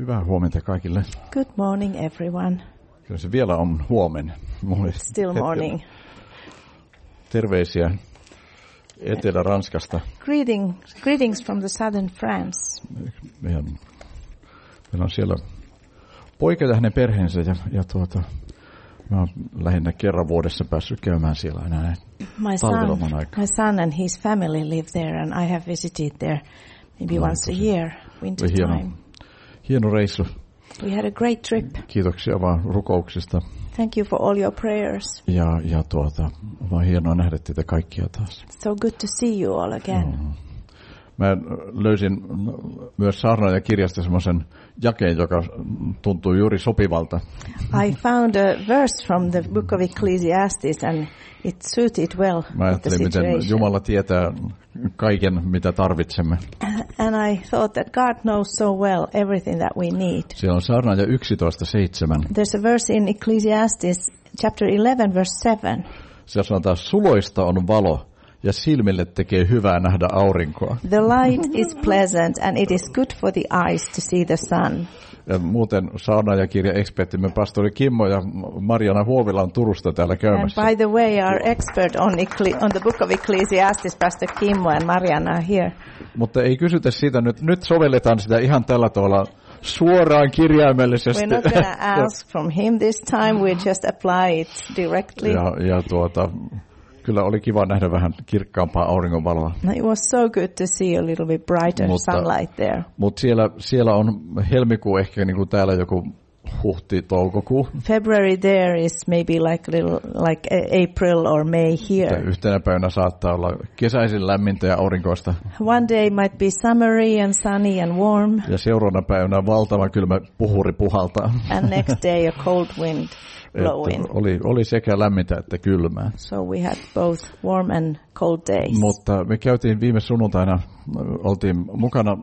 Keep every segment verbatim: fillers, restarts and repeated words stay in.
Hyvää huomenta kaikille. Good morning, everyone. Kyllä se vielä on huomenna. Still morning. Terveisiä Etelä-Ranskasta. Greetings, greetings from the southern France. Meidän, meillä on siellä poika ja hänen perheensä ja, ja tuota, mä oon lähinnä kerran vuodessa päässyt käymään siellä enää My son, my son and his family live there, and I have visited there maybe no, once a year, winter hieno, time. Hieno reissu. We had a great trip. Kiitoksia vaan rukouksista. Thank you for all your prayers. Ja, ja tuota, vaan hienoa nähdä teitä kaikkia taas. So good to see you all again. No. Mä löysin myös saarnaajakirjasta semmoisen jakeen, joka tuntuu juuri sopivalta. I found a verse from the book of Ecclesiastes and it suited well Mä with the ajattelin, miten situation. Jumala tietää kaiken, mitä tarvitsemme. And I thought that God knows so well everything that we need. Siellä on saarnaaja yksitoista seitsemän. There's a verse in Ecclesiastes chapter eleven verse seven. Siellä sanotaan, suloista on valo ja silmille tekee hyvää nähdä aurinkoa. The light is pleasant and it is good for the eyes to see the sun. Ja muuten saarnaajakirja-ekspertimme pastori Kimmo ja Mariana Huovila on Turusta täällä käymässä. And by the way, our expert on, on the book of Ecclesiastes, Pastor Kimmo and Mariana are here. Mutta ei kysytä siitä nyt. Nyt sovelletaan sitä ihan tällä tavalla suoraan kirjaimellisesti. We're not going to ask from him this time. We just apply it directly. Ja, ja tuota, kyllä oli kiva nähdä vähän kirkkaampaa auringonvaloa. It was so good to see a little bit brighter mutta, sunlight there. Mutta siellä, siellä on helmikuu ehkä niin kuin täällä joku huhti-toukokuu. February there is maybe like a little like April or May here. Yhtenä päivänä saattaa olla kesäisin lämmintä ja aurinkoista. One day might be summery and sunny and warm. Ja seuraavana päivänä valtava kylmä puhuri puhaltaa. And next day a cold wind blowing. Oli, oli sekä lämmintä että kylmää. So we had both warm and cold days. Mutta me käytiin viime sunnuntaina, oltiin mukana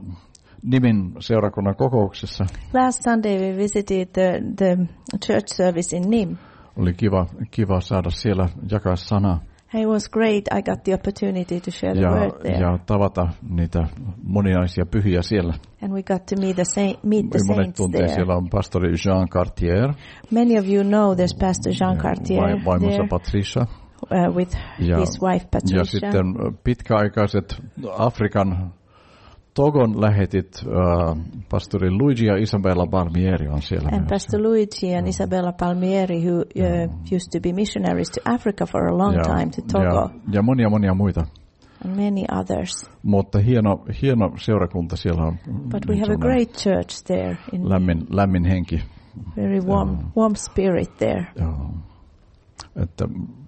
Nimin seurakunnan kokouksessa. Last Sunday we visited the, the church service in Nim. Oli kiva, kiva saada siellä jakaa sanaa. It was great. I got the opportunity to share the ja, word there. Ja tavata niitä moninaisia pyhiä siellä. And we got to meet the, sa- meet the Monet saints tuntee, there. siellä on pastori Jean Cartier. Many of you know there's Pastor Jean Cartier vai, vaimonsa there. Patricia. Uh, with ja, his wife Patricia. Ja sitten pitkäaikaiset Afrikan Togon lähetit uh, pastori Luigi ja Isabella Palmieri on siellä. And myös. Pastor Luigi and Isabella Palmieri, who uh, used to be missionaries to Africa for a long ja, time, to Togo. Ja, ja monia monia muita. And many others. Mutta hieno, hieno seurakunta siellä on. But we have a great church there. In lämmin, lämmin henki. Very warm, ja, warm spirit there. Joo. Että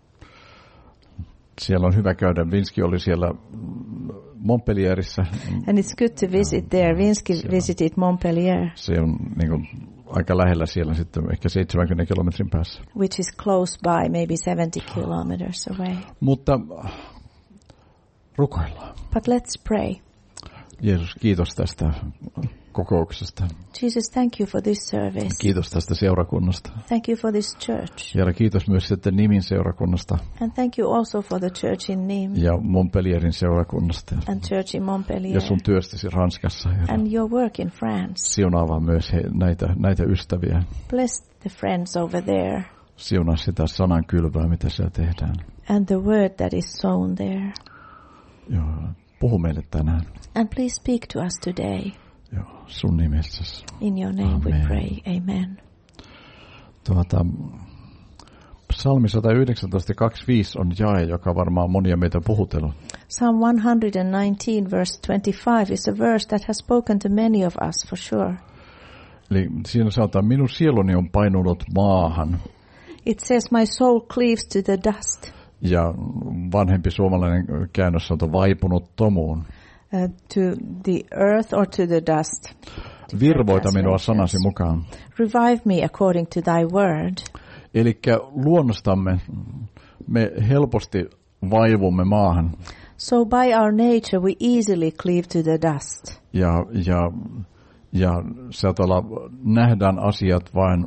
siellä on hyvä käydä. Vinski oli siellä Montpellierissä. And it's good to visit there. Vinski siellä visited Montpellier. Se on niin kuin aika lähellä siellä sitten, ehkä seitsemänkymmenen kilometrin päässä. Which is close by, maybe seventy kilometers away. Mutta rukoillaan. But let's pray. Jeesus, kiitos tästä kokouksesta. Jesus, thank you for this service. Kiitos tästä seurakunnasta. Thank you for this church. Ja kiitos myös sitten Nimin seurakunnasta. And thank you also for the church in Nim. Ja Montpellierin seurakunnasta. And church in Montpellier. Ja sun työstäsi Ranskassa. Herra. And your work in France. Siunaa myös he, näitä, näitä ystäviä. Bless the friends over there. Siunaa sitä sanan kylvää, mitä siellä tehdään. And the word that is sown there. Joo, puhu meille tänään. And please speak to us today. Joo, sun nimessäsi. In your name Amen. We pray. Amen. Tuota, Psalmi sata yhdeksäntoista kaksikymmentäviisi on jae, joka varmaan monia meitä puhutellut. Psalm one nineteen verse twenty-five is a verse that has spoken to many of us for sure. Eli siinä sanotaan, minun sieluni on painunut maahan. It says, my soul cleaves to the dust. Ja vanhempi suomalainen käännös sanoo, vaipunut tomuun. Uh, to the earth or to the dust. Virvoita minua sanasi mukaan. Revive me according to thy word. Elikkä luonnostamme me helposti vaivumme maahan. So by our nature we easily cleave to the dust. Ja, ja, ja sieltä nähdään asiat vain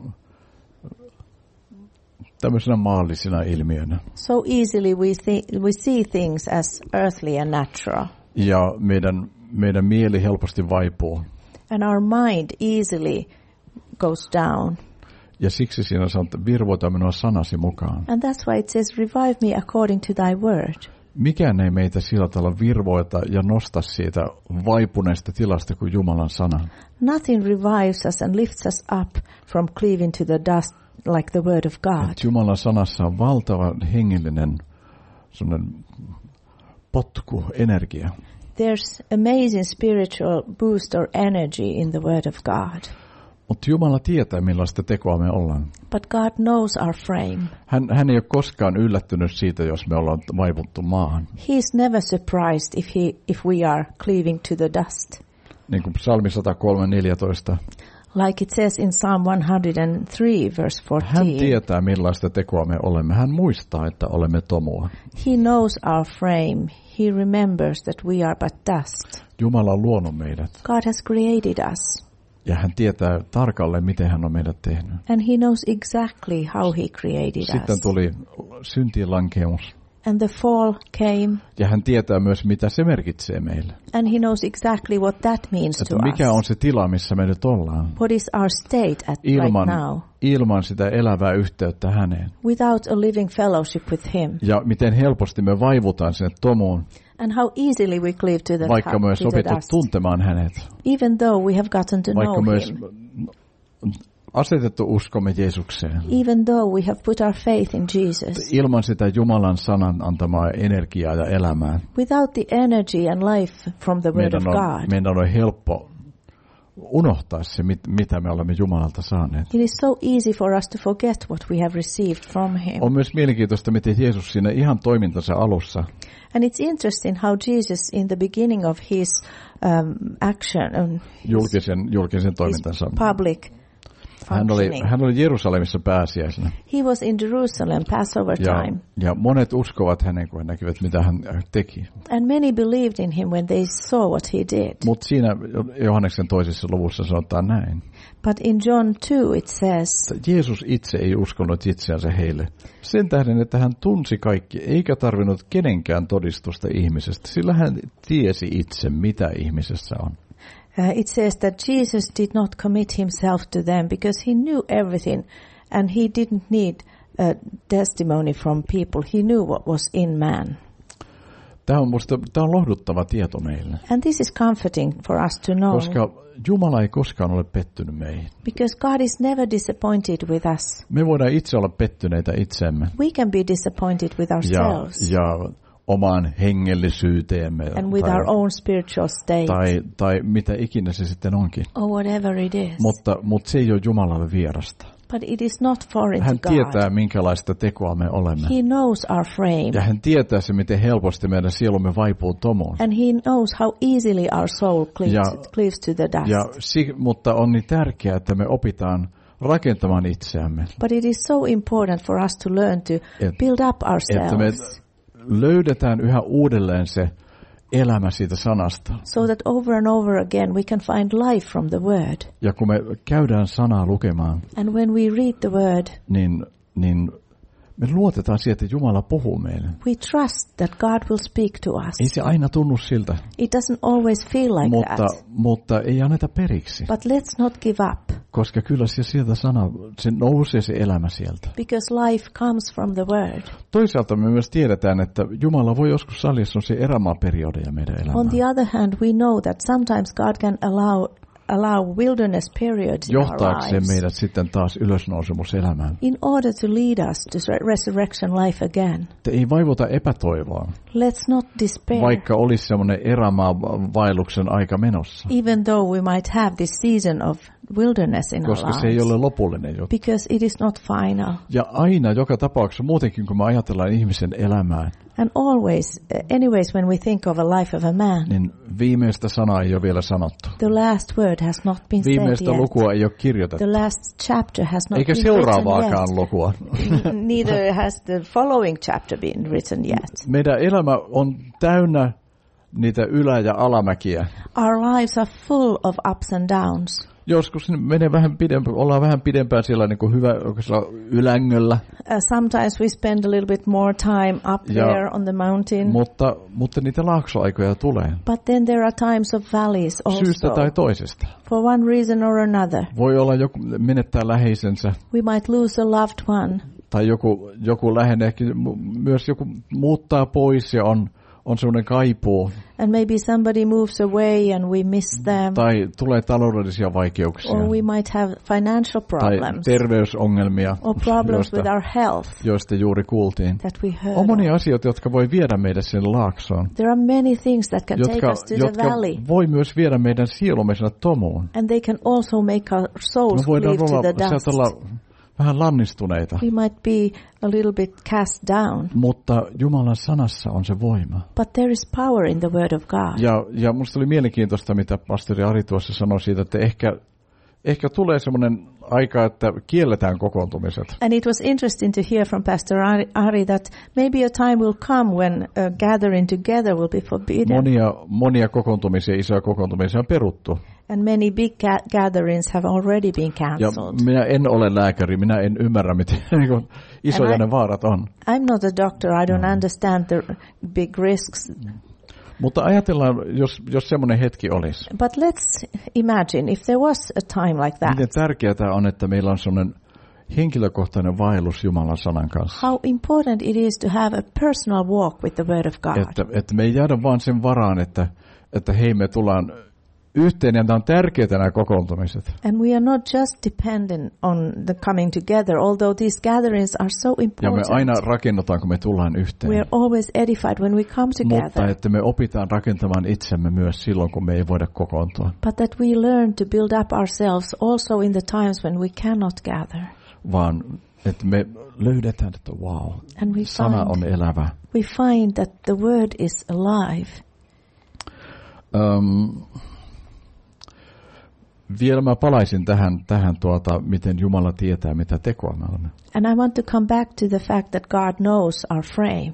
tämmöisenä maallisina ilmiönä. So easily we see, we see things as earthly and natural. Ja meidän, meidän mieli helposti vaipuu. And our mind easily goes down. Ja siksi siinä sanotaan, että virvoita minua sanasi mukaan. And that's why it says, revive me according to thy word. Mikään ei meitä sillä tavalla virvoita ja nosta siitä vaipuneesta tilasta kuin Jumalan sana. Nothing revives us and lifts us up from cleaving to the dust like the word of God. Et Jumalan sanassa on valtava hengellinen sellainen potku, energia. There's amazing spiritual boost or energy in the word of God. Mutta Jumala tietää, millaista tekoa me ollaan. But God knows our frame. Hän, hän ei ole koskaan yllättynyt siitä, jos me ollaan vaivuttu maahan. He is never surprised if, he, if we are cleaving to the dust. Niin kuin Psalmi sata kolme neljätoista. Like it says in Psalm one oh three verse fourteen. Hän tietää, millaista tekoa me olemme. Hän muistaa, että olemme tomua. He knows our frame. He remembers that we are but dust. Jumala on luonut meidät. God has created us. Ja hän tietää tarkalleen, miten hän on meidät tehnyt. And he knows exactly how he created us. Sitten tuli syntiin lankemus. And the fall came. Ja hän tietää myös, mitä se merkitsee meille. And he knows exactly what that means että to mikä us. on se tila, missä me nyt ollaan. What is our state at ilman, right now? Ilman sitä elävää yhteyttä häneen. Without a living fellowship with him. Ja miten helposti me vaivutaan sinne tomuun. And how easily we cleave to the Vaikka me olisi opittu tuntemaan hänet. Even though we have gotten to Vaikka know me him. Asetettu uskomme Jeesukseen. Even though we have put our faith in Jesus. Ilman sitä Jumalan sanan antamaa energiaa ja elämää. Without the energy and life from the word of on, God. Meidän on helppo unohtaa se, mit, mitä me olemme Jumalalta saaneet. It is so easy for us to forget what we have received from him. On myös mielenkiintoista, miten Jeesus siinä ihan toimintansa alussa. And it's interesting how Jesus in the beginning of his um, action, um, julkisen, julkisen toimintansa. Public hän oli, hän oli Jerusalemissa pääsiäisenä. He was in Jerusalem Passover time. Ja, ja monet uskovat hänen, kun he näkivät, mitä hän teki. And many believed in him when they saw what he did. Mutta siinä Johanneksen toisessa luvussa sanotaan näin. But in John two it says, Jeesus itse ei uskonut itseänsä heille. Sen tähden, että hän tunsi kaikki, eikä tarvinnut kenenkään todistusta ihmisestä, sillä hän tiesi itse, mitä ihmisessä on. Uh, it says that Jesus did not commit himself to them because he knew everything and he didn't need a testimony from people. He knew what was in man. Tämä on, musta, tämä on lohduttava tieto meille. And this is comforting for us to know. Koska Jumala ei koskaan ole pettynyt meihin. Because God is never disappointed with us. Me voidaan itse olla pettyneitä itsemme. We can be disappointed with ourselves. Ja, ja omaan hengellisyyteemme. And with tai, our own spiritual state. Tai, tai mitä ikinä se sitten onkin. Or whatever it is. Mutta, mutta se ei ole Jumalalle vierasta. But it is not foreign hän to God. tietää, minkälaista tekoa me olemme. He knows our frame. Ja hän tietää se, miten helposti meidän sielumme vaipuu tomuun. And he knows how easily our soul cleaves, ja, cleaves to the dust. Ja, mutta on niin tärkeää, että me opitaan rakentamaan itseämme. But it is so important for us to learn to Et, build up ourselves. Että me löydetään yhä uudelleen se elämä siitä sanasta. So that over and over again we can find life from the word. Ja kun me käydään sanaa lukemaan, and when we read the word, niin, niin me luotetaan siihen, että Jumala puhuu meille. We trust that God will speak to us. Ei se aina tunnu siltä. It doesn't always feel like mutta, that. Mutta ei anneta periksi. But let's not give up. Koska kyllä se sieltä sana, se nousee se elämä sieltä. Because life comes from the word. Toisaalta me myös tiedetään, että Jumala voi joskus sallia sellaisia erämaaperiodeja meidän elämään. On the other hand, we know that sometimes God can allow allow wilderness periods in our Johtaakseen lives. meidät sitten taas ylösnousemuselämään. In order to lead us to resurrection life again. Te ei vaivuta epätoivoa. Let's not despair. Vaikka olisi semmoinen erämaa vaelluksen aika menossa. Even though we might have this season of wilderness in Koska our se ei lives. ole lopullinen juttu. Because it is not final. Ja aina, joka tapauksessa, muutenkin kun me ajatellaan ihmisen elämää, and always, uh, anyways, when we think of a life of a man, niin viimeistä sanaa ei ole vielä sanottu. the last word has not been Viimeistä said yet. lukua ei ole kirjoitettu. The last chapter has not Eikä been seuraavaakaan written lukua. yet. Neither has the following chapter been written yet. Meidän elämä on täynnä niitä ylä- ja alamäkiä. Our lives are full of ups and downs. Joskus menee vähän pidempään, ollaan vähän pidempään siellä niin kuin hyvä ylängöllä. Uh, sometimes we spend a little bit more time up Ja, there on the mountain. Mutta, mutta niitä laaksoaikoja tulee. But then there are times of valleys also. Syystä tai toisesta. For one reason or another. Voi olla joku menettää läheisensä. We might lose a loved one. Tai joku, joku lähenee, myös joku muuttaa pois ja on, on sellainen kaipuu. And maybe somebody moves away and we miss them. Tai tulee taloudellisia vaikeuksia. Or we might have financial problems. Tai terveysongelmia, or problems joista, with our health. joista juuri kuultiin. That we heard on monia of. asioita, jotka voi viedä meidät sinne laaksoon. There are many things that can jotka, take us to jotka the valley. voi myös viedä meidän sielumme sinne tomuun. And they can also make our souls Me voidaan cleave to the olla, dust. olla vähän lannistuneita. We might be a little bit cast down. Mutta Jumalan sanassa on se voima. But there is power in the word of God. Ja, ja musta oli mielenkiintoista, mitä pastori Ari tuossa sanoi siitä, että ehkä, ehkä tulee semmoinen aika, että kielletään kokoontumiset. And it was interesting to hear from Pastor Ari, Ari that maybe a time will come when uh, gathering together will be forbidden. Monia, monia kokoontumisia, isoja kokoontumisia on peruttu. And many big ga- gatherings have already been cancelled. Ja minä en ole lääkäri, minä en ymmärrä, miten niin isoja I, ne vaarat on. I'm not a doctor, I don't mm. understand the big risks. Mutta ajatellaan, jos, jos semmoinen hetki olisi. But let's imagine if there was a time like that. Miten tärkeää on, että meillä on semmoinen henkilökohtainen vaellus Jumalan sanan kanssa. How important it is to have a personal walk with the word of God. Että, että me ei jäädä vaan sen varaan, että, että hei, me tullaan yhteen, ja tämä on tärkeää nämä kokoontumiset. And we are not just dependent on the coming together, although these gatherings are so important. Ja me aina rakennetaan, kun me tullaan yhteen. We are always edified when we come together. Mutta että me opitaan rakentamaan itsemme myös silloin, kun me ei voida kokoontua. But that we learn to build up ourselves also in the times when we cannot gather. Vaan että me löydetään, että wow, And we sana find, on elävä. we find that the word is alive. Um, Vielä mä palaisin tähän, tähän tuota, miten Jumala tietää, mitä tekoa me olemme. And I want to come back to the fact that God knows our frame.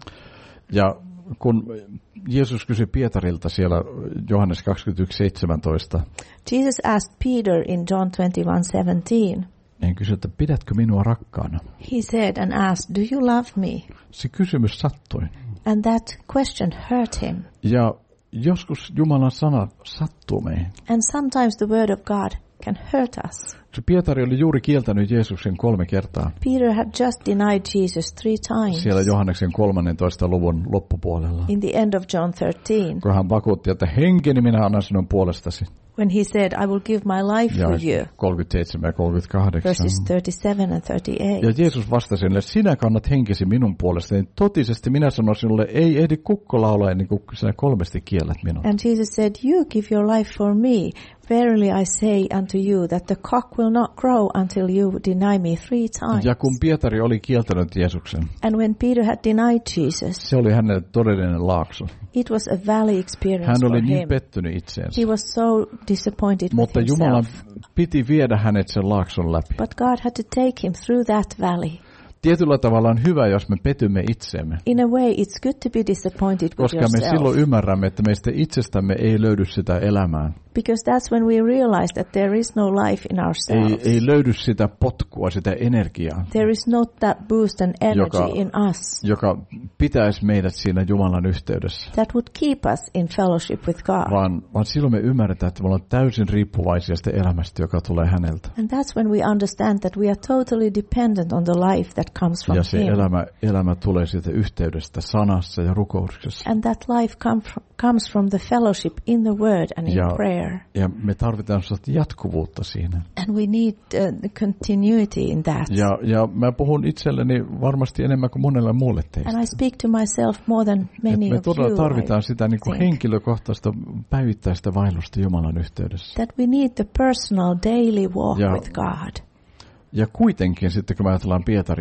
Ja kun Jeesus kysyi Pietarilta siellä Johannes kaksikymmentäyksi seitsemäntoista, Jesus asked Peter in John twenty-one seventeen. Hän kysyi, että pidätkö minua rakkaana? He said and asked, do you love me? Se kysymys sattui. And that question hurt him. Ja joskus Jumalan sana sattuu meihin. And sometimes the word of God can hurt us. Se Pietari oli juuri kieltänyt Jeesuksen kolme kertaa. Peter had just denied Jesus three times. Siellä Johanneksen kolmannentoista luvun loppupuolella. In the end of John thirteen. Kun hän vakuutti, että henkeni minä annan sinun puolestasi. When he said, I will give my life ja for you. kolmekymmentäseitsemän ja kolmekymmentäkahdeksan. Verses thirty-seven and thirty-eight. Ja Jeesus vastasi sille, sinä kannat henkesi minun puolestani. Totisesti minä sanon sinulle, ei ehdi kukko laulaa ennen kuin sinä kolmesti kiellät minut. And Jesus said, you give your life for me. Verily I say unto you that the cock will not crow until you deny me three times. Ja kun Pietari oli kieltänyt Jeesuksen, and when Peter had denied Jesus, se oli hänelle todellinen laakso. It was a valley experience Hän oli for niin him. pettynyt itseensä. He was so disappointed Mutta with Jumalan himself. piti viedä hänet sen laakson läpi. But God had to take him through that valley. Tietyllä tavalla on hyvä, jos me petymme itseemme. In a way, it's good to be disappointed with Koska yourself. me silloin ymmärrämme, että meistä itsestämme ei löydy sitä elämää. Because that's when we realize that there is no life in ourselves. Ei, ei löydy sitä potkua, sitä energiaa. There is not that boost and energy joka, in us. Joka pitäisi meidät siinä Jumalan yhteydessä. That would keep us in fellowship with God. Vaan, vaan silloin me ymmärretään, että me ollaan täysin riippuvaisia sitä elämästä, joka tulee häneltä. And that's when we understand that we are totally dependent on the life that comes from ja se him. elämä, elämä tulee siitä yhteydestä sanassa ja rukouksessa. And that life come from, comes from the fellowship in the word and in ja, prayer. Ja me tarvitaan sellaista jatkuvuutta siinä. And we need uh, the continuity in that. Ja, ja mä puhun itselleni varmasti enemmän kuin monelle muulle teistä. And I speak to myself more than many Et me of todella you. tarvitaan I sitä niin kuin henkilökohtaista päivittäistä vaellusta Jumalan yhteydessä. That we need the personal daily walk ja, with God. Ja kuitenkin sitten kun me ajatellaan Pietaria.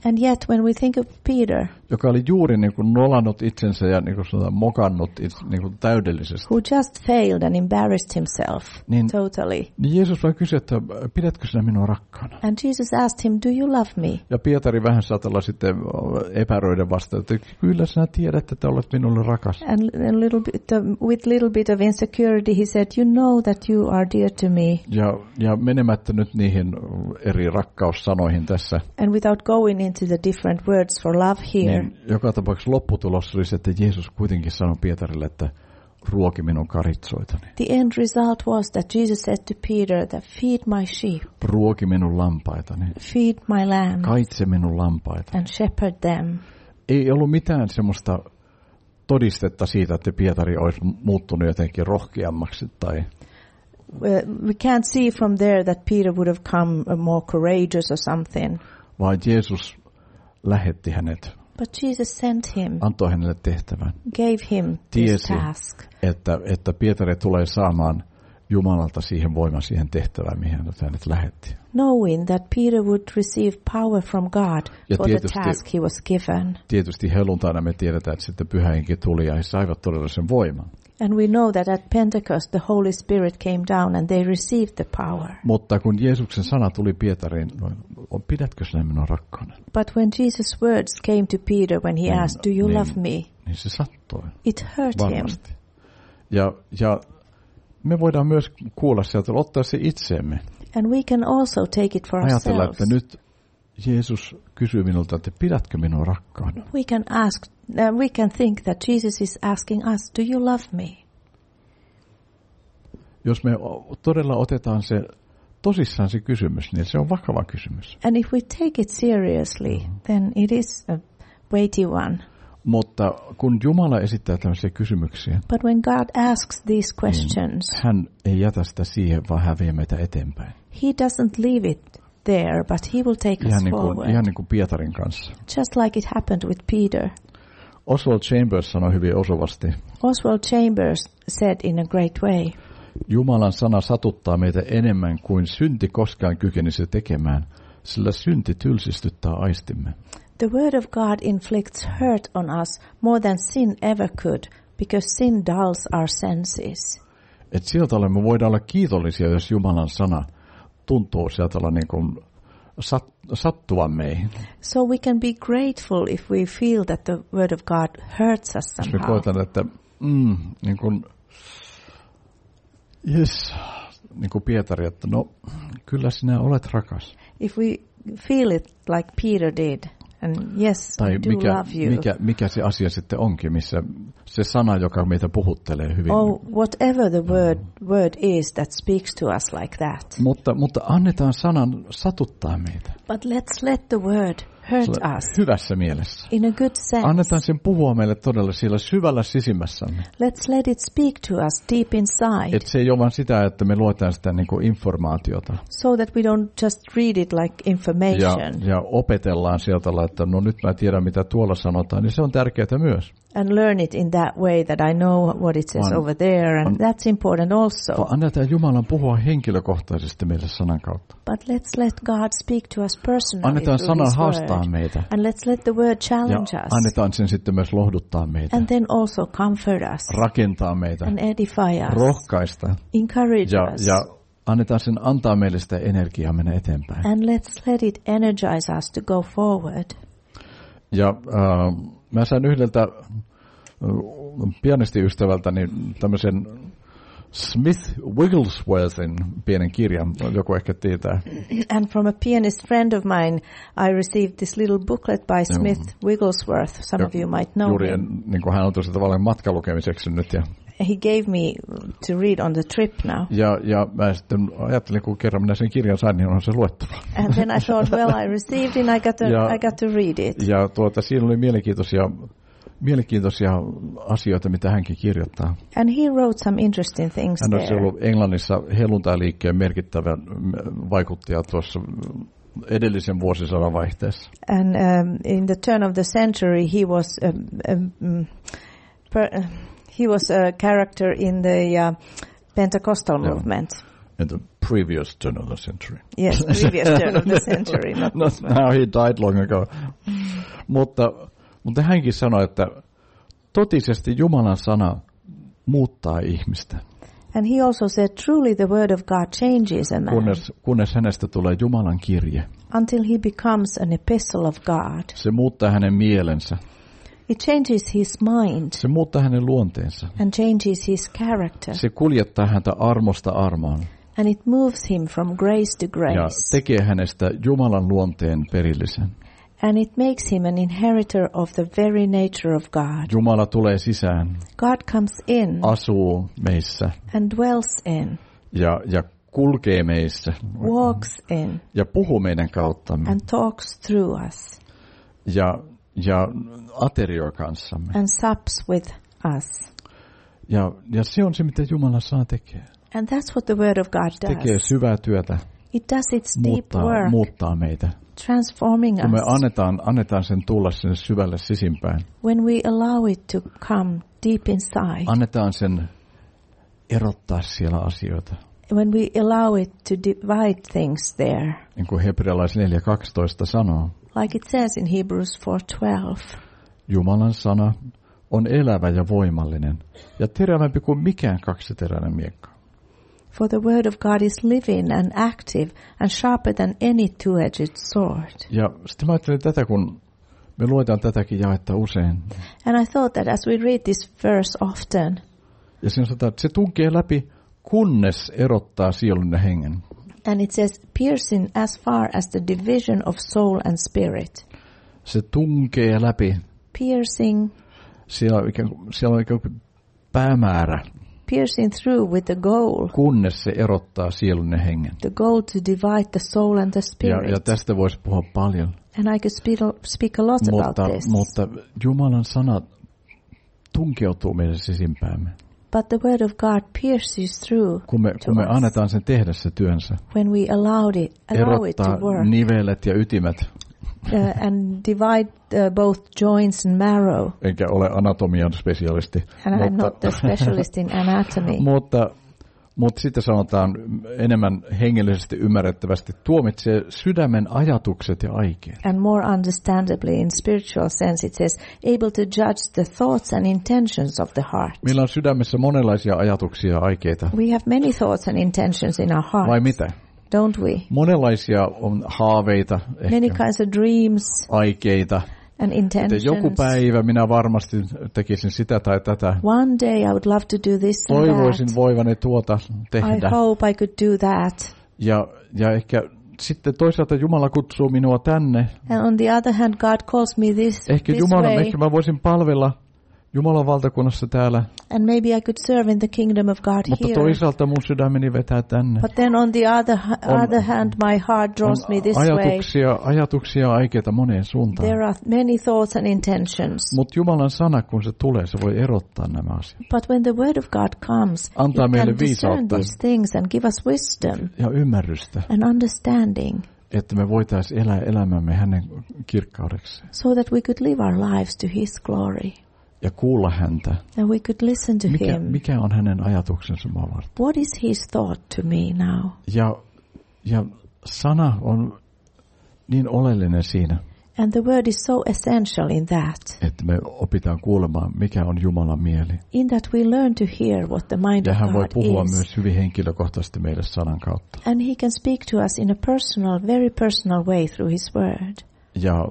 And yet when we think of Peter, joka oli juuri niin kuin nolannut itsensä ja niin kuin sanotaan, mokannut itse, niin kuin täydellisesti, who just failed and embarrassed himself niin, totally. Niin Jeesus vaan kysyi, että pidätkö sinä minua rakkaana? And Jesus asked him, do you love me? Ja Pietari vähän saatella sitten epäröiden vastaan, että kyllä sinä tiedät, että olet minulle rakas. And a little bit, uh, with little bit of insecurity, he said, you know that you are dear to me. Ja, ja menemättä nyt niihin eri rakkaussanoihin tässä. And without going into the different words for love here. Niin joka tapauksessa lopputulos oli se, että Jeesus kuitenkin sanoi Pietarille, että ruoki minun karitsoitani. The end result was that Jesus said to Peter that feed my sheep. Ruoki minun lampaitani. Feed my lambs. Kaitse minun lampaitani. And shepherd them. Ei ollut mitään semmoista todistetta siitä, että Pietari olisi muuttunut jotenkin rohkeammaksi tai we can't see from there that Peter would have come more courageous or something. Vaan Jeesus lähetti hänet. But Jesus sent him. Antoi hänelle tehtävän. Gave him this task. Että, että Pietari tulee saamaan Jumalalta siihen voiman, siihen tehtävään, mihin hänet lähetti. Knowing that Peter would receive power from God ja for tietysti, the task he was given. Tietysti helluntaina me tiedetään, että sitten Pyhä Henki tuli ja he saivat todella sen voiman. And we know that at Pentecost the Holy Spirit came down and they received the power. Mutta kun Jeesuksen sana tuli Pietariin, pidätkö sinä minua rakkaana? But when Jesus' words came to Peter when he niin, asked, do you niin, love me? Niin se sattui. It hurt varmasti. him. Ja, ja me voidaan myös kuulla sieltä, ottaa se itseemme. And we can also take it for Ajatella, ourselves. että nyt Jeesus kysyy minulta, että pidätkö minua rakkaana? We can ask, uh, we can think that Jesus is asking us, do you love me? Jos me todella otetaan se tosissaan se kysymys, niin se on vakava kysymys. And if we take it seriously, mm-hmm. then it is a weighty one. Mutta kun Jumala esittää tämmöisiä kysymyksiä, but when God asks these questions, niin hän ei jätä sitä siihen, vaan hän vie meitä eteenpäin. He doesn't leave it there, but he will take ihan us niin kuin, forward. Ihan niin kuin Pietarin kanssa. Just like it happened with Peter. Oswald Chambers sanoi hyvin osuvasti. Oswald Chambers said in a great way. Jumalan sana satuttaa meitä enemmän kuin synti koskaan kykenisi tekemään, sillä synti tylsistyttää aistimme. The word of God inflicts hurt on us more than sin ever could, because sin dulls our senses. Et sieltä me voidaan olla kiitollisia, jos Jumalan sana tuntuu sieltä olla niin kuin sat, sattuvan meihin. So we can be grateful if we feel that the word of God hurts us somehow. Jos me koetaan, että mm, niin kuin yes, niin kuin Pietari, että no, kyllä sinä olet rakas. If we feel it like Peter did, and yes, tai I do mikä, love you. Mikä, mikä se asia sitten onkin, missä se sana, joka meitä puhuttelee hyvin. Oh, whatever the word, word is that speaks to us like that. Mutta, mutta annetaan sanan satuttaa meitä. But let's let the word hurt us. Hyvässä mielessä. In a good sense. Annetaan sen puhua meille todella siellä syvällä sisimmässämme. Let's let it speak to us deep inside. Että se ei ole vain sitä, että me luetaan sitä niin kuin informaatiota. So that we don't just read it like information. Ja, ja opetellaan sieltä, että no nyt mä tiedän mitä tuolla sanotaan, niin se on tärkeää myös. And learn it in that way that I know what it says An, over there, and an, that's important also. Annetaan Jumalan puhua henkilökohtaisesti meille sanan kautta. But let's let God speak to us personally. Annetaan sanan haastaa word. meitä. And let's let the word challenge ja us. Annetaan sen sitten myös lohduttaa meitä. And then also comfort us. Rakentaa meitä. And edify us. Rohkaista. Encourage ja, us. Ja annetaan sen antaa meille sitä energiaa mennä eteenpäin. And let's let it energize us to go forward. Ja äh, mä sain yhdeltä pianistiystävältäni tämmöisen Smith Wigglesworthin pienen kirjan, joku ehkä tietää. And from a pianist friend of mine, I received this little booklet by Smith no. Wigglesworth. Some jo, of you might know juuri, him. Niin kuin hän on tosi tavallaan matkalukemiseksi nyt. Ja, he gave me to read on the trip now. Ja, ja mä sitten ajattelin, kun kerran minä sen kirjan sain, niin on se luettava. And then I thought, well, I received it, I got to, ja, I got to read it. Ja tuota, siinä oli mielenkiintoisia Mielenkiintoisia asioita, mitä hänkin kirjoittaa. And he wrote some interesting things Hän there. on ollut Englannissa helluntailiikkeen merkittävä vaikuttaja tuossa edellisen vuosisadan vaihteessa. And um, in the turn of the century, he was um, um, per, uh, he was a character in the uh, Pentecostal Joo. movement. in the previous turn of the century. Yes, previous turn of the century, not no, this one. now he died long ago. mutta, mutta hänkin sanoi, että totisesti Jumalan sana muuttaa ihmistä. And he also said, truly the word of God changes a man Kunnes, kunnes hänestä tulee Jumalan kirje. until he becomes an epistle of God. Se muuttaa hänen mielensä. It changes his mind Se muuttaa hänen luonteensa. and changes his character. Se kuljettaa häntä armosta armoon. And it moves him from grace to Ja grace. tekee hänestä Jumalan luonteen perillisen. And it makes him an inheritor of the very nature of God. Jumala tulee sisään, God comes in asuu meissä and dwells in, ja, ja kulkee meissä walks in, ja puhuu meidän kauttamme and talks through us ja, ja aterioi kanssamme. and sups with us. Ja, ja se on se, mitä Jumala sana tekee. And that's what the word of God Tekee does. syvää työtä, It does its deep muuttaa, work, muuttaa meitä. transforming Kun me us. annetaan, annetaan sen tulla sinne syvälle sisimpään, When we allow it to come deep inside, annetaan sen erottaa siellä asioita. when we allow it to divide things there, Niin kuin Hebrealais neljä kaksitoista sanoo, like it says in Hebrews four twelve, Jumalan sana on elävä ja voimallinen ja terävämpi kuin mikään kaksiteräinen miekka. for the word of God is living and active and sharper than any two-edged sword. Ja sitten mä ajattelin tätä, kun me luetaan tätäkin jaetta usein. And I thought that as we read this verse often, Ja siinä sanotaan, että se tunkee läpi, kunnes erottaa sielun ja hengen. and it says, piercing as far as the division of soul and spirit. Se tunkee läpi. Piercing, Siellä on ikään kuin, siellä on ikään kuin päämäärä, piercing through with the goal, kunnes se erottaa sielun ja hengen. the goal to divide the soul and the Ja, spirit. ja tästä voisi puhua paljon. And I could speak, speak a lot Mutta, about this. mutta Jumalan sana tunkeutuu meidän sisimpäämme. But the word of God pierces through Kun me, to kun me us annetaan sen tehdä se työnsä. when we allowed it, allow it to Erottaa work nivelet ja ytimet. uh, and divide uh, both joints and marrow. Enkä ole anatomian spesialisti. And I'm mutta, not the specialist in anatomy. mutta, mutta sitten sanotaan enemmän hengellisesti ymmärrettävästi, tuomitsee sydämen ajatukset ja aikeet. And more understandably, in spiritual sense, it says, able to judge the thoughts and intentions of the heart. Meillä on sydämessä monenlaisia ajatuksia ja aikeita. We have many thoughts and intentions in our heart. Vai mitä? Don't we? Monenlaisia on haaveita, Many ehkä kinds of dreams aikeita. and Että intentions. joku päivä minä varmasti tekisin sitä tai tätä. One day I would love to do this and Toivoisin that. voivani tuota I tehdä. hope I could do that. Ja, ja ehkä sitten toisaalta Jumala kutsuu minua tänne. And on the other hand, God calls me this, Ehkä this Jumala, way. ehkä mä voisin palvella Jumalan valtakunnassa täällä. And maybe I could serve in the kingdom of God Mutta here. toisaalta mun sydämeni vetää tänne. But then on the other, On- other hand, my heart draws me this way. ajatuksia, ajatuksia ja aikeita moneen suuntaan. There are many thoughts and intentions. Mutta Jumalan sana, kun se tulee, se voi erottaa nämä asiat. But when the word of God comes, Antaa it meille can discern viisautta. these things and give us wisdom Ja ymmärrystä, and understanding että me voitaisiin elää elämämme hänen kirkkaudeksi. so that we could live our lives to His glory. Ja kuulla häntä. And we could listen to Mikä, Him. mikä on hänen ajatuksensa mua varten? What is His thought to me now? Ja, ja sana on niin oleellinen siinä, And the word is so essential in that. että me opitaan kuulemaan, mikä on Jumalan mieli. In that we learn to hear what the mind Ja of hän voi God puhua is. myös hyvin henkilökohtaisesti meille sanan kautta. And He can speak to us in a personal, very personal way through His word. Ja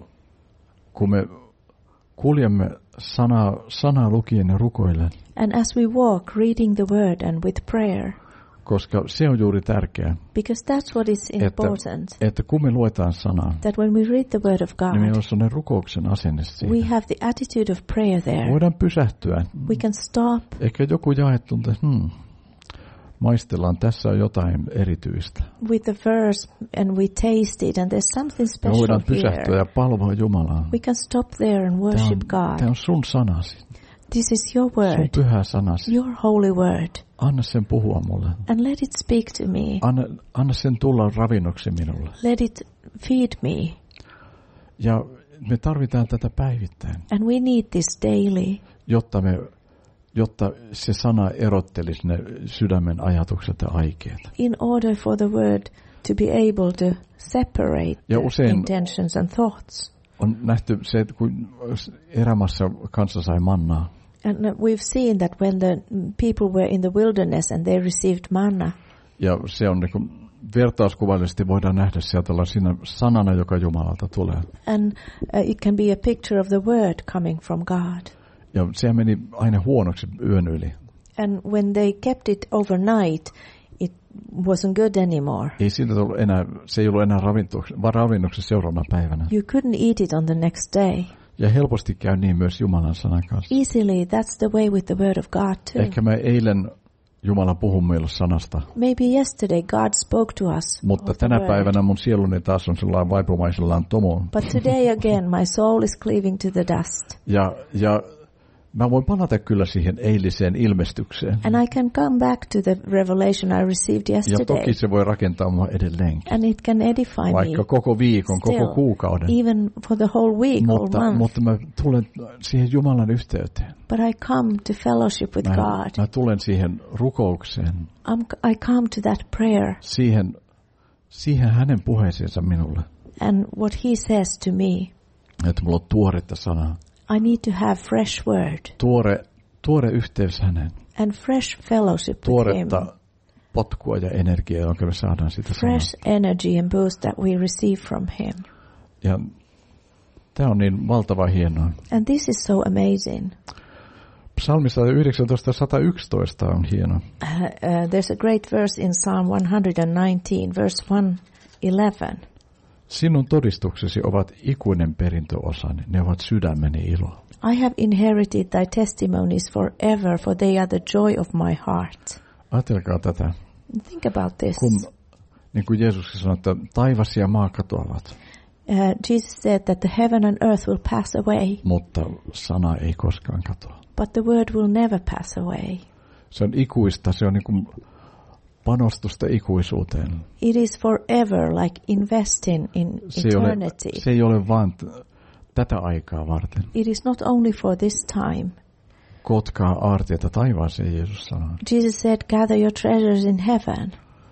kun me kuljemme sanaa, sanaa lukien ja rukoillen, And as we walk, reading the word and with prayer, koska se on juuri tärkeää, because that's what is että, important, että kun me luetaan sanaa, that when we read the word of niin meillä God, on sellainen rukouksen asenne we siinä. have the attitude of prayer there. Voidaan pysähtyä. We can stop Ehkä joku jaettu, että hmm, maistellaan, tässä on jotain erityistä. with the verse and we taste it and there's something Me special voidaan pysähtyä here. ja palvoa Jumalaa. We can stop there and Tämä worship on, tämä God. on sun sanasi, This is your sun word, pyhä sanasi. your holy word. Anna sen puhua mulle. And let it speak to me. Anna, anna sen tulla ravinnoksi minulle. Let it feed me. Ja me tarvitaan tätä päivittäin, And we need this daily, jotta me, jotta se sana erottelisi ne sydämen ajatukset ja aikeet. In order for the word to be able to separate Ja the usein intentions and thoughts. on nähty se, että kun erämaassa kansa sai mannaa, And we've seen that when the people were in the wilderness and they received manna, ja se on niin kuin vertauskuvallisesti voidaan nähdä sieltä olla siinä sanana, joka Jumalalta tulee. and uh, it can be a picture of the word coming from God. Ja se meni aina huonoksi yön yli. And when they kept it overnight, it wasn't good anymore. Ei siitä ollut enää, se ei ollut enää ravintoksi, vaan ravinnoksi seuraavana päivänä. You couldn't eat it on the next day. Ja helposti käy niin myös Jumalan sanan kanssa. Easily, that's the way with the word of God too. Ehkä me eilen Jumala puhui meille sanasta, Maybe yesterday God spoke to us. mutta of the tänä word. päivänä mun sieluni taas on sellainen vaipumaisellaan tomoon. But today again, my soul is cleaving to the dust. Ja, ja mä voin palata kyllä siihen eiliseen ilmestykseen. And I can come back to the revelation I received Ja yesterday. toki se voi rakentaa mua edelleenkin. And it can edify Vaikka me koko viikon, still, koko kuukauden. even for the whole week, Mutta, whole month. mutta mä tulen siihen Jumalan yhteyteen. But I come to fellowship with Mä, God. mä tulen siihen rukoukseen. I'm, I come to that prayer Siihen, siihen hänen puheeseensa minulle. and what he says to me. Että mulla on tuoretta sanaa. I need to have fresh word Tuore, tuore yhteys häneen. and fresh fellowship with him. Tuoretta potkua ja energiaa, jonka me saadaan siitä Fresh sanasta. energy and boost that we receive from him. Ja tämä on niin valtava hienoa. And this is so amazing. Psalmi sata yhdeksäntoista sata yksitoista on hieno. Uh, uh, there's a great verse in Psalm one nineteen, verse one eleven. Sinun todistuksesi ovat ikuinen perintöosani, ne ovat sydämeni ilo. I have inherited thy testimonies forever, for they are the joy of my heart. Ajatelkaa tätä. Think about this. Kun, niin kuin Jeesus sanoi, että taivas ja maa katoavat, Uh, Jesus said that the heaven and earth will pass away, mutta sana ei koskaan katoa. but the word will never pass away. Se on ikuista, se on niin kuin panostusta ikuisuuteen. It is forever, like investing in Se ei ole, eternity. se ei ole vain t- tätä aikaa varten. It is not only for this time. Kotkaa aarteita taivaaseen, Jeesus sanoo. Jesus said, gather your treasures in heaven.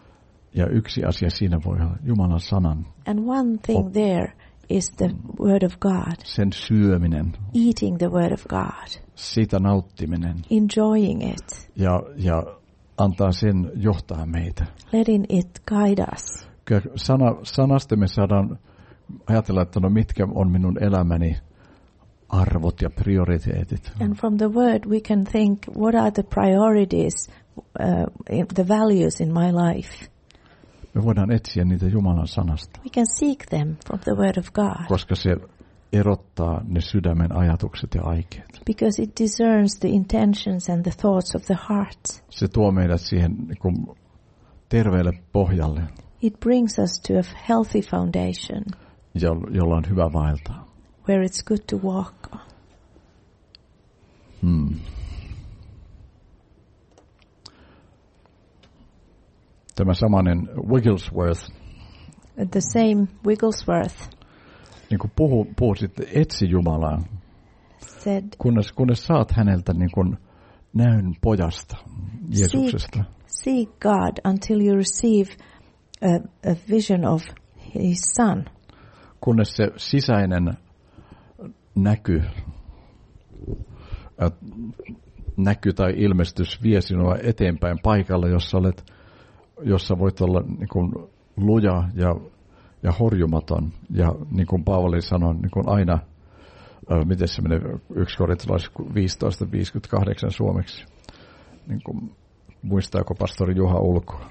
Ja yksi asia siinä voi olla Jumalan sanan, And one thing Oh. there is the word of God, sen syöminen, eating the word of God, siitä nauttiminen enjoying it, ja, ja antaa sen johtaa meitä. letting it guide us. Kyllä sana, sanasta me saadaan ajatella, että no mitkä on minun elämäni arvot ja prioriteetit. And from the word we can think, what are the priorities, uh, in- the values in my life? Me voidaan etsiä niitä Jumalan sanasta, We can seek them from the word of God, koska se erottaa ne sydämen ajatukset ja aikeet. because it discerns the intentions and the thoughts of the heart. Se tuo meidät siihen niin kuin terveelle pohjalle, It brings us to a healthy foundation jo- jolla on hyvä vaeltaa. where it's good to walk on. Hmm. Tämä samainen Wigglesworth, The same Wigglesworth niin kuin puhu, puhu sitten, etsi Jumalaa, said, kunnes, kunnes saat häneltä niin kuin näyn pojasta, Jeesuksesta. seek God until you receive a, a vision of his son. Kunnes se sisäinen näky, äh, näky tai ilmestys vie sinua eteenpäin paikalle, jossa, olet, jossa voit olla niin kuin luja ja, ja horjumaton. Ja niin kuin Paavali sanoi, niin kuin aina, äh, miten se menee, yksi Korintalais viisitoista viisikymmentäkahdeksan suomeksi. Niin kuin, muistaako pastori Juha ulkoa?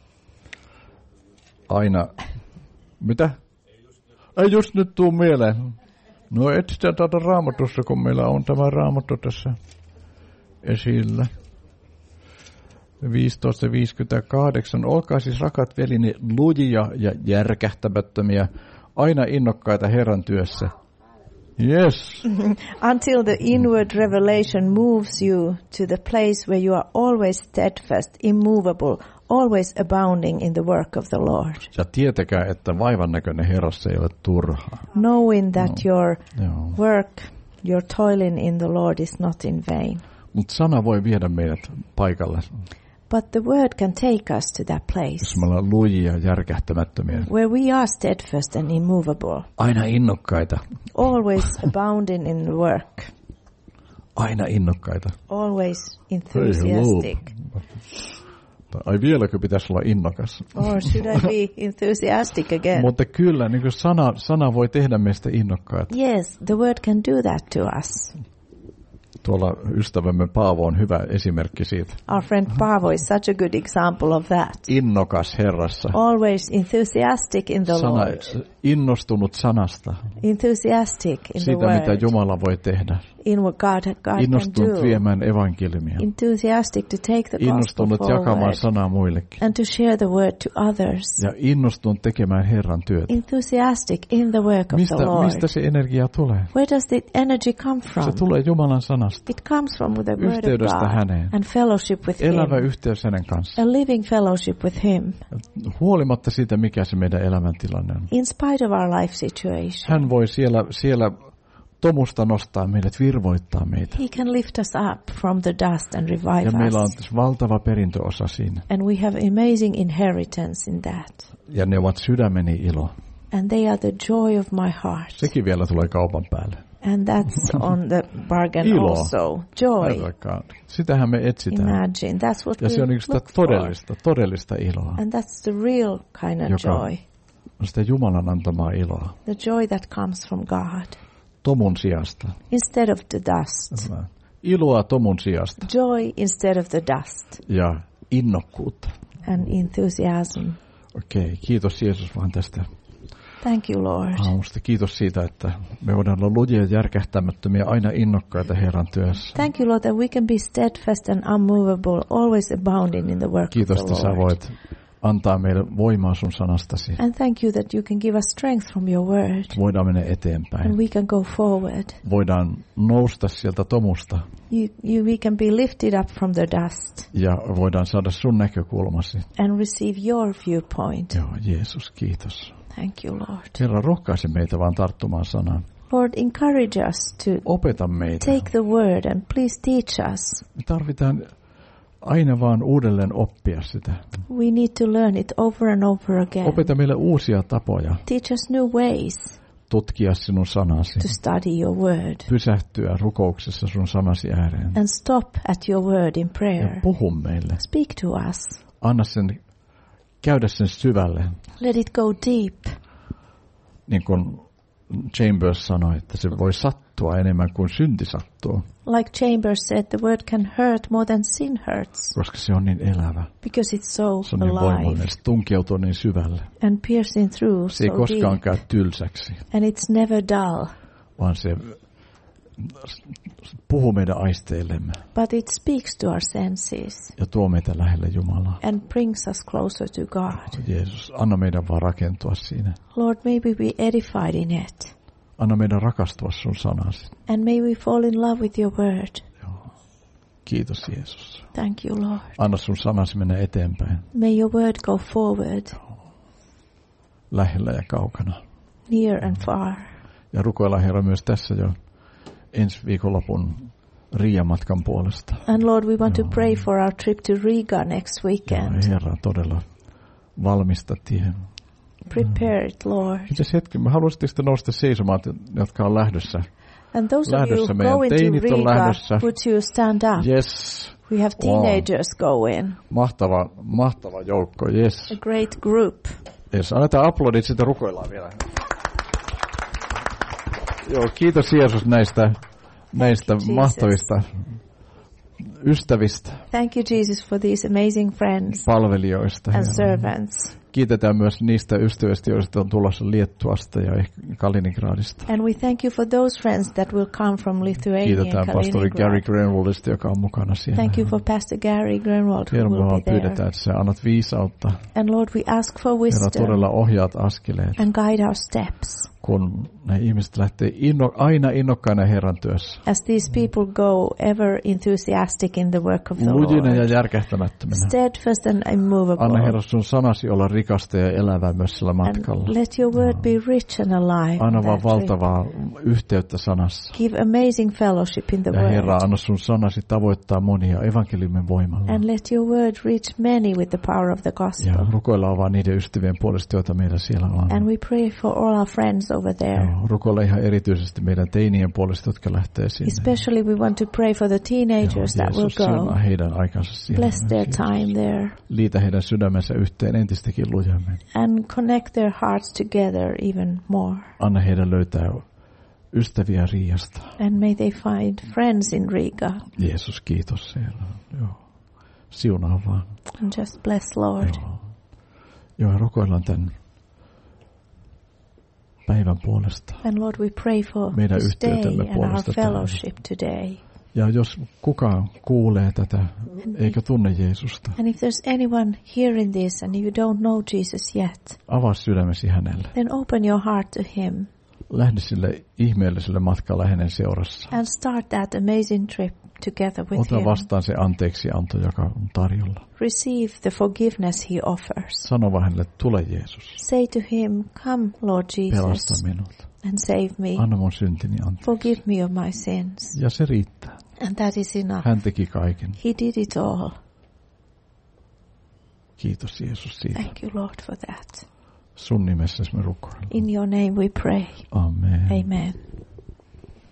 Aina, mitä? Ei just nyt tuu mieleen. No etsitään täältä Raamatussa, kun meillä on tämä Raamattu tässä esillä. viisitoista viisikymmentäkahdeksan. Olkaa siis rakat velini lujia ja järkähtämättömiä, aina innokkaita Herran työssä. Yes. Until the inward revelation moves you to the place where you are always steadfast, immovable, always abounding in the work of the Lord. Ja tietäkää, että vaivan näköinen Herrassa ei ole turhaa. Knowing that No. your Joo. work, your toiling in the Lord is not in vain. Mutta sana voi viedä meidät paikalle, But the word can take us to that place jos me ollaan lujia, järkähtämättömiä, where we are steadfast and immovable, aina innokkaita, always abounding in the work, aina innokkaita. always enthusiastic. Ai vieläkö pitäisi olla innokas? Or should I be enthusiastic again? Mutta kyllä, niin kuin sana, sana voi tehdä meistä innokkaita. Yes, the word can do that to us. Tuolla ystävämme Paavo on hyvä esimerkki siitä. Our friend Paavo is such a good example of that. Innokas Herrassa. Always enthusiastic in the Sana, Lord. innostunut sanasta. Enthusiastic in the Siitä, mitä word. Jumala voi tehdä. In what God, God can Innostunut do. viemään evankeliumia. Enthusiastic to take the gospel Innostunut jakamaan forward. sanaa muillekin. And to share the word to others. Ja innostunut tekemään Herran työtä. Enthusiastic in the work of Mistä, the Lord. mistä se energia tulee? Where does the energy come from? Se tulee Jumalan sanasta. It comes from the word of Yhteydestä God häneen. and fellowship with Elävä Him. yhteys hänen kanssaan. A living fellowship with Him. Huolimatta siitä, mikä se meidän elämäntilanne on. In spite of our life situation. Hän voi siellä, siellä tomusta nostaa meidät, virvoittaa meitä. He can lift us up from the dust and revive Ja meillä on us. valtava perintöosa siinä. And we have amazing inheritance in that. Ja ne ovat sydämeni ilo. And they are the joy of my heart. Sekin vielä tulee kaupan päälle. And that's on the bargain Ilo. also. Joy. Herrakaan. Sitähän me etsitään. Imagine. That's what Ja se on we yksi sitä look for. todellista, todellista iloa. And that's the real kind of Joka- joy. On sitä Jumalan antamaa iloa. The joy that comes from God. Tomun sijasta. Instead of the dust. Iloa tomun sijasta. Joy instead of the dust. Ja innokkuutta. And enthusiasm. Okei, okay, kiitos Jeesus vaan tästä Thank you, Lord. aamusta. Kiitos siitä, että me voidaan olla lujia ja järkähtämättömiä, aina innokkaita Herran työssä. Thank you, Lord, that we can be steadfast and unmovable, always abounding in the work Kiitos, of että the sä Lord. voit antaa meille voimaa sun sanastasi. And thank you that you can give us strength from your word. Voidaan mennä eteenpäin. And we can go forward. Voidaan nousta sieltä tomusta You, you, we can be lifted up from the dust ja voidaan saada sun näkökulmasi. and receive your viewpoint. Joo, Jeesus, kiitos. Thank you, Lord. Herra, rohkaise meitä vaan tarttumaan sanaan. Lord, encourage us to Opeta meitä. take the word and please teach us. Me tarvitaan aina vaan uudelleen oppia sitä. We need to learn it over and over again. Opeta meille uusia tapoja Teach us new ways tutkia sinun sanasi. to study your word Pysähtyä rukouksessa sun sanasi ääreen. and stop at your word in Ja prayer. puhu meille. Speak to us. Anna sen, käydä sen syvälle. Let it go deep. Niin kuin Chambers sanoi, että se voi sattua enemmän kuin synti sattuu, Like Chambers said, the word can hurt more than sin hurts koska se on niin elävä. because it's so Se on niin alive voimallinen, se tunkeutuu niin syvälle. and piercing through Se ei so koskaan deep. käy tylsäksi, And it's never dull, vaan se puhuu meidän aisteillemme but it speaks to our senses ja tuo meitä lähelle Jumalaa. and brings us closer to God. Jeesus, anna meidän vaan rakentua siinä. Lord, may we be edified in it. Anna meidän rakastua sun sanasi. And may we fall in love with your word. Joo. Kiitos Jeesus. Thank you, Lord. Anna sun sanasi mennä eteenpäin, May your word go forward, lähellä ja kaukana. near and far. Ja rukoillaan Herra myös tässä jo ensi viikonlopun Riiamatkan puolesta. And Lord, we want to pray for our trip to Riga next Ja weekend. Herra, todella valmista tie. Prepare it, Lord. Mitäs hetki, mä haluaisin sitten nousta seisomaan, jotka on lähdössä. And those of you Lähdössä meidän going to teinit on Riga, lähdössä. would you stand up? Yes, We have teenagers going, mahtava, mahtava joukko, yes. a great group. Yes, annetaan aplodit, sitten rukoillaan vielä. Joo, kiitos Jeesus näistä, näistä Jesus. mahtavista ystävistä, Thank you, Jesus, for these amazing friends palvelijoista. and Ja servants. kiitetään myös niistä ystävistä, joista on tulossa Liettuasta ja ehkä Kaliningradista. And we thank you for those friends that will come from Lithuania and Kiitetään pastori Gary Kaliningrad. Grenwaldista, joka on mukana siellä. Thank you for Pastor Gary Greenwald who Herra, me will vaan be there. pyydetään, että sä annat viisautta. And Lord, we ask for Herra, wisdom todella ohjaat askeleet, and guide our steps kun ne ihmiset lähtee inno, aina innokkaina Herran työssä. as these people go ever enthusiastic in the work of the Lujina ja Lord. järkähtämättöminä. Steadfast and Anna immovable. Herra sun sanasi olla rikasta ja elävää myös sillä matkalla. And let your word be rich and alive. Anna vaan valtavaa yhteyttä sanassa. Give amazing fellowship in the ja word. Herra, anna sun sanasi tavoittaa monia evankeliumin voimalla. And let your word reach many with the power of the gospel. Ja rukoillaan vaan niiden ystävien puolesta, joita meillä siellä on. And we pray for all our friends over there. Ja rukoillaan ihan erityisesti meidän teinien puolesta, jotka lähtee sinne. Especially we want to pray for the teenagers ja, that will go. Jeesus, heidän aikansa siellä. Bless their time there. Liitä heidän sydämensä yhteen entistäkin lujemmin. And connect their hearts together even more. Anna heidän löytää ystäviä Riiasta. And may they find friends in Riga. Jeesus, kiitos siellä. Joo. Siunaa vaan. And just bless, Lord. Joo. Joo, rukoillaan tämän päivän puolesta. And Lord, we pray for meidän this day yhteytemme and our puolesta fellowship täällä. today. Ja jos kukaan kuulee tätä eikä tunne Jeesusta, And if there's anyone hearing this and you don't know Jesus yet, avaa sydämesi hänelle. then open your heart to him. Lähde sille ihmeelliselle matkalle hänen seurassaan. And start that amazing trip together with Ota him. vastaan se anteeksianto, joka on tarjolla. Receive the forgiveness he offers. Sano vaan hänelle, tule Jeesus. Say to him, come Lord Pelasta Jesus minut. and save me. Anna mun syntini anteeksi. Forgive me of my sins. Ja se riittää. And that is enough. Hän teki kaiken. He did it all. Kiitos Jeesus siitä. Thank you Lord for that. Sun nimessäsi me rukoillaan. In your name we pray. Amen. Amen.